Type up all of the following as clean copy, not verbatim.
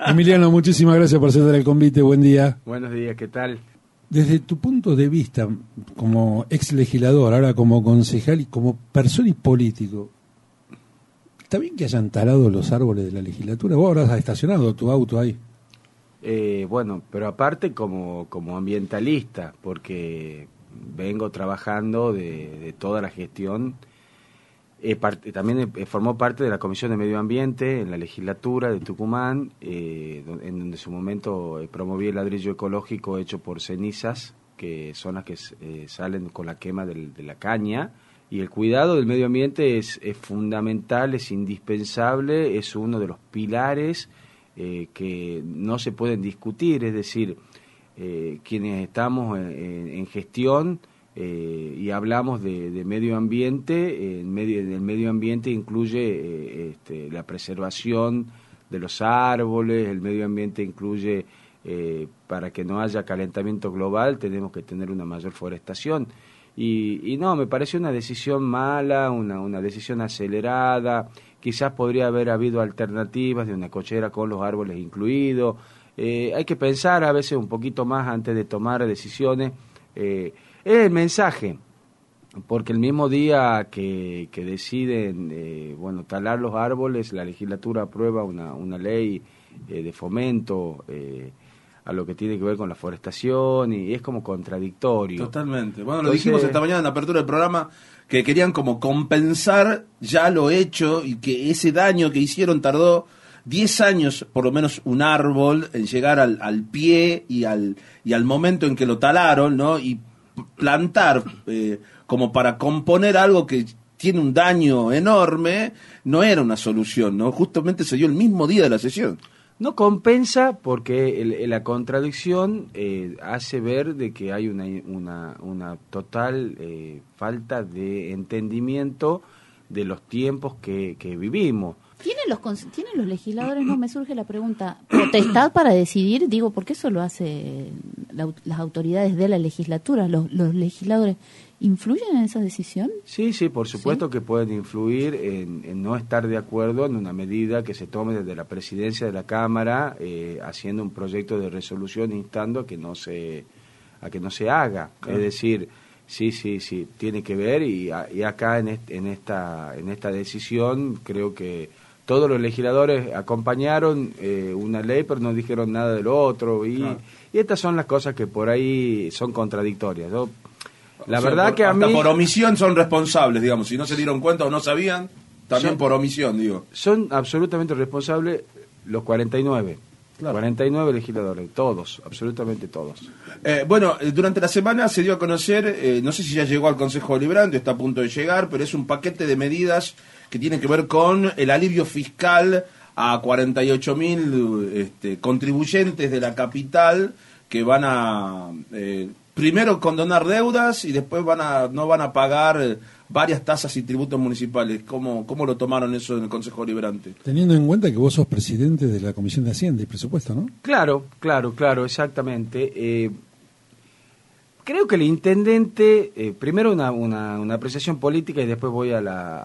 Emiliano, muchísimas gracias por ser el convite, buen día. Buenos días, ¿qué tal? Desde tu punto de vista, como ex legislador, ahora como concejal y como persona y político, ¿está bien que hayan talado los árboles de la legislatura? Vos habrás estacionado tu auto ahí. Bueno, pero aparte como ambientalista, porque vengo trabajando de toda la gestión. También formó parte de la Comisión de Medio Ambiente en la legislatura de Tucumán, en donde en su momento promoví el ladrillo ecológico hecho por cenizas, que son las que salen con la quema de la caña. Y el cuidado del medio ambiente es fundamental, es indispensable, es uno de los pilares que no se pueden discutir, es decir, quienes estamos en gestión y hablamos de medio ambiente, el medio ambiente incluye la preservación de los árboles, el medio ambiente incluye, para que no haya calentamiento global, tenemos que tener una mayor forestación. Y no, me parece una decisión mala, una decisión acelerada. Quizás podría haber habido alternativas de una cochera con los árboles incluidos. Hay que pensar a veces un poquito más antes de tomar decisiones. Es el mensaje, porque el mismo día que deciden talar los árboles, la legislatura aprueba una ley de fomento a lo que tiene que ver con la forestación, y es como contradictorio. Totalmente. Bueno, lo dijimos esta mañana en la apertura del programa, que querían como compensar ya lo hecho y que ese daño que hicieron tardó 10 años, por lo menos, un árbol en llegar al pie y al momento en que lo talaron, ¿no? Y plantar como para componer algo que tiene un daño enorme, no era una solución, ¿no? Justamente se dio el mismo día de la sesión. No compensa porque la contradicción hace ver de que hay una total falta de entendimiento de los tiempos que vivimos. ¿Tienen los legisladores, no me surge la pregunta, potestad para decidir? Digo, porque eso lo hace las autoridades de la legislatura, los legisladores. ¿Influyen en esa decisión? Sí, por supuesto, ¿sí? Que pueden influir en no estar de acuerdo en una medida que se tome desde la presidencia de la Cámara, haciendo un proyecto de resolución instando a que no se haga. Claro. Es decir, sí, tiene que ver, y acá en esta decisión creo que todos los legisladores acompañaron una ley, pero no dijeron nada de lo otro, y estas son las cosas que por ahí son contradictorias, ¿no? La verdad que a mí... por omisión son responsables, digamos, si no se dieron cuenta o no sabían, también por omisión, digo. Son absolutamente responsables los 49. Claro. 49 legisladores, todos, absolutamente todos. Durante la semana se dio a conocer, no sé si ya llegó al Consejo Deliberante, está a punto de llegar, pero es un paquete de medidas que tienen que ver con el alivio fiscal a 48.000 contribuyentes de la capital que van a... primero condonar deudas y después no van a pagar varias tasas y tributos municipales. ¿Cómo lo tomaron eso en el Consejo Deliberante? Teniendo en cuenta que vos sos presidente de la Comisión de Hacienda y Presupuesto, ¿no? Claro, exactamente. Creo que el intendente, primero una apreciación política y después voy a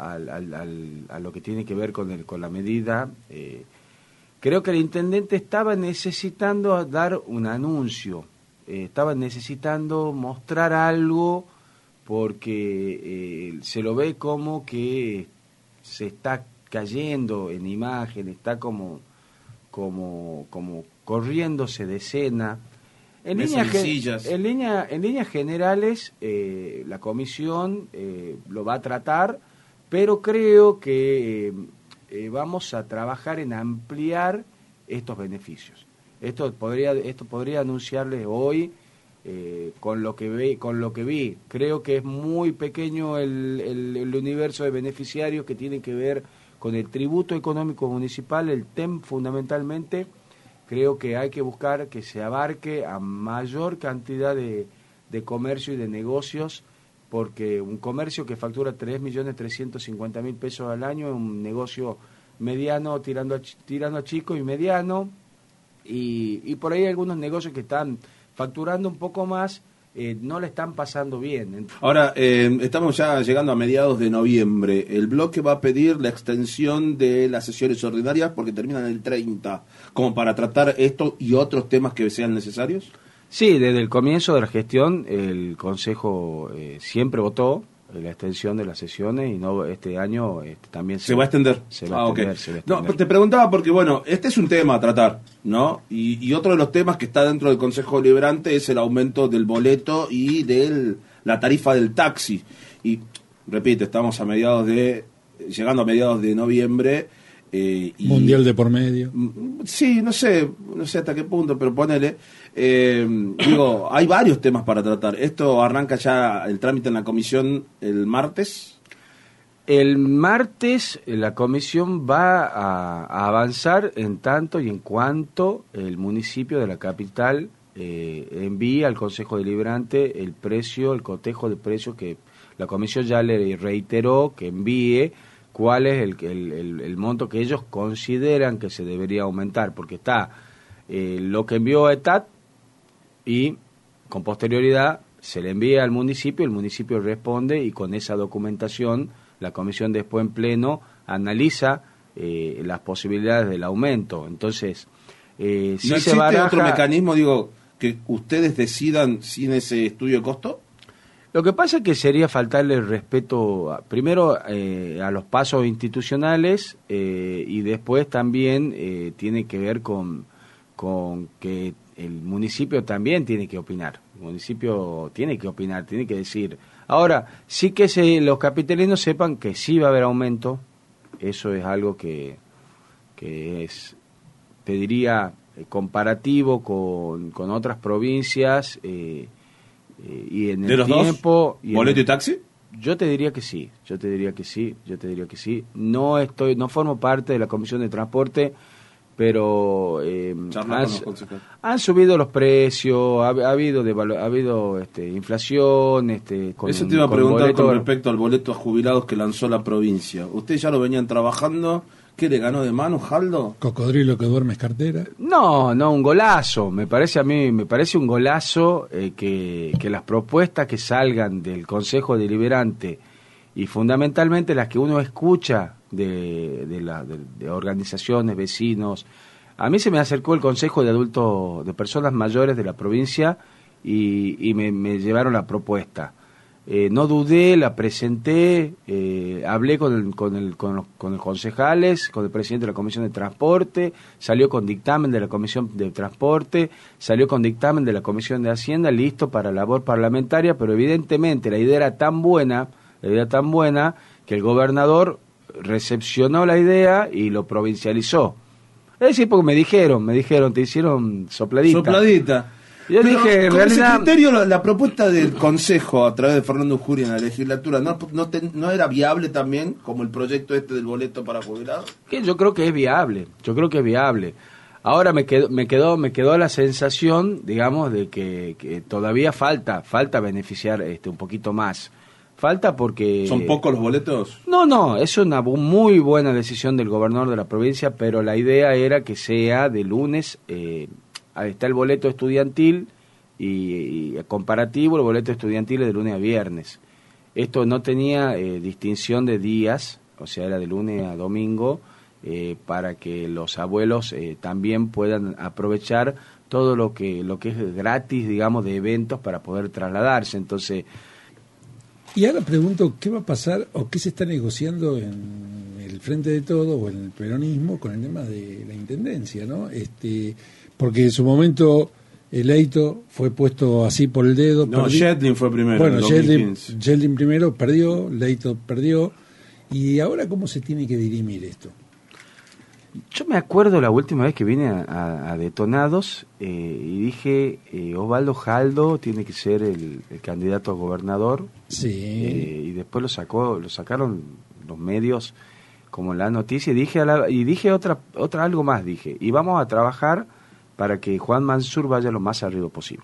lo que tiene que ver con la medida. Creo que el intendente estaba necesitando dar un anuncio. Estaba necesitando mostrar algo porque se lo ve como que se está cayendo en imagen, está como corriéndose de escena. En líneas generales, la comisión lo va a tratar, pero creo que vamos a trabajar en ampliar estos beneficios. Esto podría anunciarles hoy con lo que vi. Creo que es muy pequeño el universo de beneficiarios que tienen que ver con el tributo económico municipal, el TEM fundamentalmente. Creo que hay que buscar que se abarque a mayor cantidad de comercio y de negocios, porque un comercio que factura 3.350.000 pesos al año es un negocio mediano tirando a chico y mediano. Y por ahí hay algunos negocios que están facturando un poco más, no la están pasando bien. Ahora, estamos ya llegando a mediados de noviembre. El bloque va a pedir la extensión de las sesiones ordinarias porque terminan el 30, como para tratar esto y otros temas que sean necesarios. Sí, desde el comienzo de la gestión el Consejo siempre votó la extensión de las sesiones y no este año también se va a extender. Se va a extender, okay. Se va a extender. No, te preguntaba porque, bueno, este es un tema a tratar, ¿no? Y otro de los temas que está dentro del Consejo Deliberante es el aumento del boleto y de la tarifa del taxi. Y, repito, estamos llegando a mediados de noviembre. Mundial de por medio. Sí, no sé hasta qué punto, pero ponele. Digo, hay varios temas para tratar. Esto arranca ya el trámite en la comisión el martes. El martes la comisión va a avanzar en tanto y en cuanto el municipio de la capital envíe al Consejo Deliberante el cotejo de precios que la comisión ya le reiteró que envíe. Cuál es el monto que ellos consideran que se debería aumentar, porque está lo que envió ETAT y con posterioridad se le envía al municipio, el municipio responde y con esa documentación la comisión después en pleno analiza las posibilidades del aumento. Entonces, ¿no existe otro mecanismo, digo, que ustedes decidan sin ese estudio de costo? Lo que pasa es que sería faltarle el respeto primero a los pasos institucionales y después también tiene que ver con que el municipio también tiene que opinar. El municipio tiene que opinar, tiene que decir. Ahora, sí que los capitalinos sepan que sí va a haber aumento. Eso es algo que es, te diría, comparativo con otras provincias. Y en ¿De el los tiempo dos? ¿Boleto y taxi? Yo te diría que sí. No formo parte de la Comisión de Transporte, pero han subido los precios, ha habido inflación, eso te iba a preguntar con respecto al boleto a jubilados que lanzó la provincia. ¿Ustedes ya lo venían trabajando? ¿Qué le ganó de mano, Jaldo? Cocodrilo que duerme es cartera. No, un golazo. Me parece un golazo que las propuestas que salgan del Consejo Deliberante y fundamentalmente las que uno escucha de organizaciones, vecinos. A mí se me acercó el Consejo de Personas Mayores de la provincia y me llevaron la propuesta. No dudé, la presenté, hablé con los concejales, con el presidente de la Comisión de Transporte, salió con dictamen de la Comisión de Transporte, salió con dictamen de la Comisión de Hacienda, listo para labor parlamentaria, pero evidentemente la idea era tan buena que el gobernador recepcionó la idea y lo provincializó. Es decir, porque me dijeron, te hicieron sopladita. Yo pero dije, en con realidad, ese criterio, la propuesta del Consejo a través de Fernando Ujuria en la legislatura no era viable también como el proyecto del boleto para jubilados. Que yo creo que es viable. Ahora me quedó la sensación, digamos, de que todavía falta beneficiar un poquito más. Falta porque... ¿Son pocos los boletos? No, es una muy buena decisión del gobernador de la provincia, pero la idea era que sea de lunes. Ahí está el boleto estudiantil y comparativo, el boleto estudiantil es de lunes a viernes. Esto no tenía distinción de días, o sea, era de lunes a domingo, para que los abuelos también puedan aprovechar todo lo que es gratis, digamos, de eventos para poder trasladarse. Entonces... Y ahora pregunto, ¿qué va a pasar o qué se está negociando en el Frente de Todos o en el peronismo con el tema de la intendencia, ¿no? Porque en su momento Leito fue puesto así por el dedo. No, Yedlin fue primero. Bueno, Yedlin primero perdió, Leito perdió. ¿Y ahora cómo se tiene que dirimir esto? Yo me acuerdo la última vez que vine a Detonados y dije, Osvaldo Jaldo tiene que ser el candidato a gobernador. Sí. Y después lo sacaron los medios como la noticia y dije algo más, y vamos a trabajar para que Juan Mansur vaya lo más arriba posible.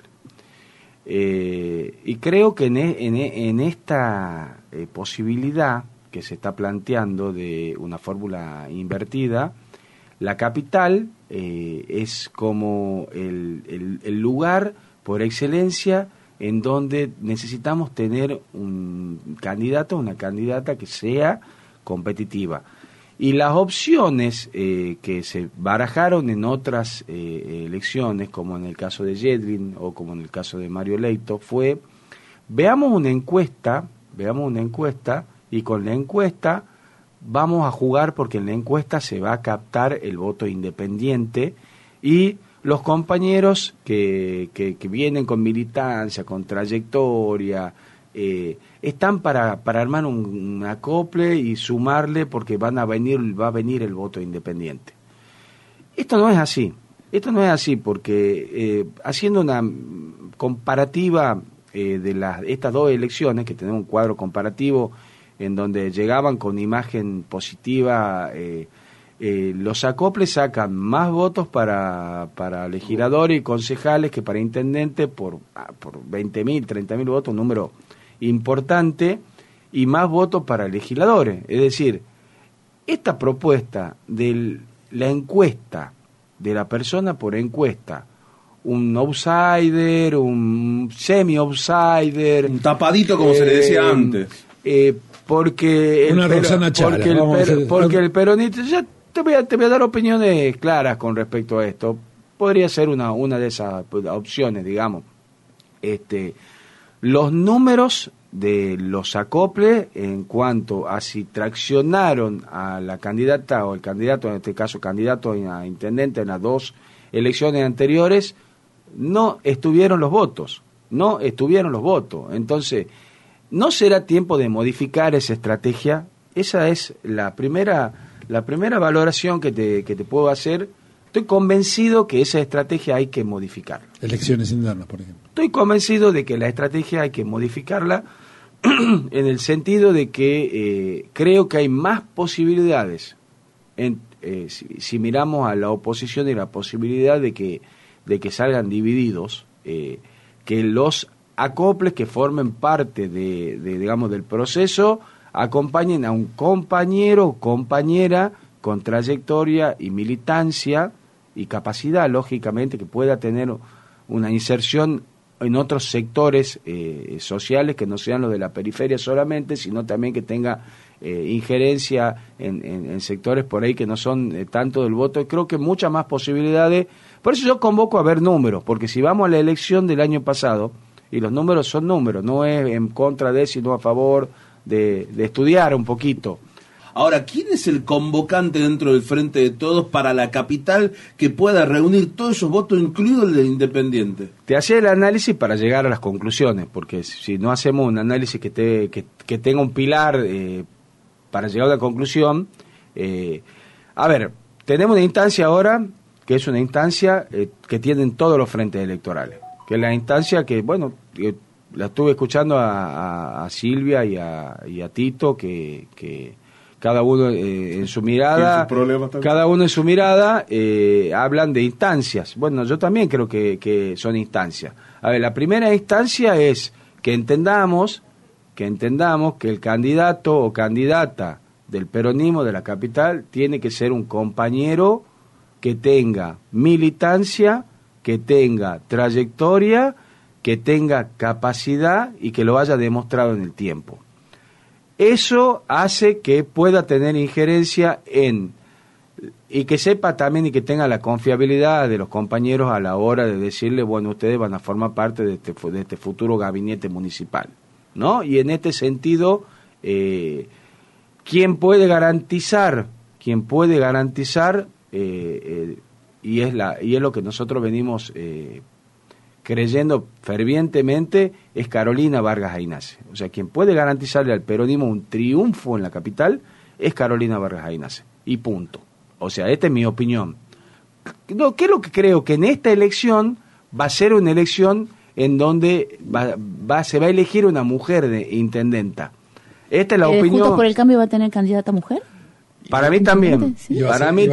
Y creo que en esta posibilidad que se está planteando de una fórmula invertida, la capital es como el lugar por excelencia en donde necesitamos tener un candidato, una candidata que sea competitiva. Y las opciones que se barajaron en otras elecciones, como en el caso de Yedlin o como en el caso de Mario Leito, fue veamos una encuesta y con la encuesta vamos a jugar porque en la encuesta se va a captar el voto independiente y los compañeros que vienen con militancia, con trayectoria, están para armar un acople y sumarle porque va a venir el voto independiente. Esto no es así porque haciendo una comparativa de estas dos elecciones, que tenemos un cuadro comparativo en donde llegaban con imagen positiva, los acoples sacan más votos para legisladores y concejales que para intendentes por 20.000, 30.000 votos, un número importante, y más votos para legisladores. Es decir, esta propuesta de la encuesta, de la persona por encuesta, un outsider, un semi-outsider, un tapadito como se le decía antes, porque el peronista, ya te voy a dar opiniones claras con respecto a esto. Podría ser una de esas opciones, digamos. Los números de los acoples en cuanto a si traccionaron a la candidata o el candidato, en este caso candidato a intendente en las dos elecciones anteriores, no estuvieron los votos. Entonces, ¿no será tiempo de modificar esa estrategia? Esa es la primera valoración que te puedo hacer. Estoy convencido que esa estrategia hay que modificarla. Elecciones internas, por ejemplo. Estoy convencido de que la estrategia hay que modificarla en el sentido de que creo que hay más posibilidades, si miramos a la oposición y la posibilidad de que salgan divididos, que los acoples que formen parte digamos, del proceso acompañen a un compañero o compañera con trayectoria y militancia y capacidad, lógicamente, que pueda tener una inserción en otros sectores sociales que no sean los de la periferia solamente, sino también que tenga injerencia en sectores por ahí que no son tanto del voto. Creo que muchas más posibilidades. Por eso yo convoco a ver números, porque si vamos a la elección del año pasado, y los números son números, no es en contra de, sino a favor de estudiar un poquito. Ahora, ¿quién es el convocante dentro del Frente de Todos para la capital que pueda reunir todos esos votos, incluido el del Independiente? Te hacía el análisis para llegar a las conclusiones, porque si no hacemos un análisis que tenga un pilar para llegar a una conclusión, a ver, tenemos una instancia ahora que es una instancia que tienen todos los frentes electorales, que es la instancia que, bueno, la estuve escuchando a Silvia y a Tito, que cada uno en su mirada, hablan de instancias. Bueno, yo también creo que son instancias. A ver, la primera instancia es que entendamos que el candidato o candidata del peronismo de la capital tiene que ser un compañero que tenga militancia, que tenga trayectoria, que tenga capacidad y que lo haya demostrado en el tiempo. Eso hace que pueda tener injerencia y que sepa también y que tenga la confiabilidad de los compañeros a la hora de decirle, bueno, ustedes van a formar parte de este futuro gabinete municipal, ¿no? Y en este sentido, ¿quién puede garantizar, y es lo que nosotros venimos creyendo fervientemente, es Carolina Vargas Aynace. O sea, quien puede garantizarle al peronismo un triunfo en la capital es Carolina Vargas Aynace. Y punto. O sea, esta es mi opinión. ¿Qué es lo que creo? Que en esta elección va a ser una elección en donde se va a elegir una mujer de intendenta. Esta es la opinión. ¿Juntos por el Cambio va a tener candidata mujer? Para mí también. Sí. Para mí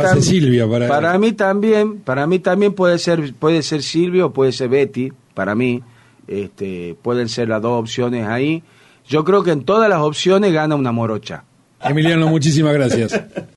también puede ser Silvia o puede ser Betty. Para mí pueden ser las dos opciones ahí. Yo creo que en todas las opciones gana una morocha. Emiliano, muchísimas gracias.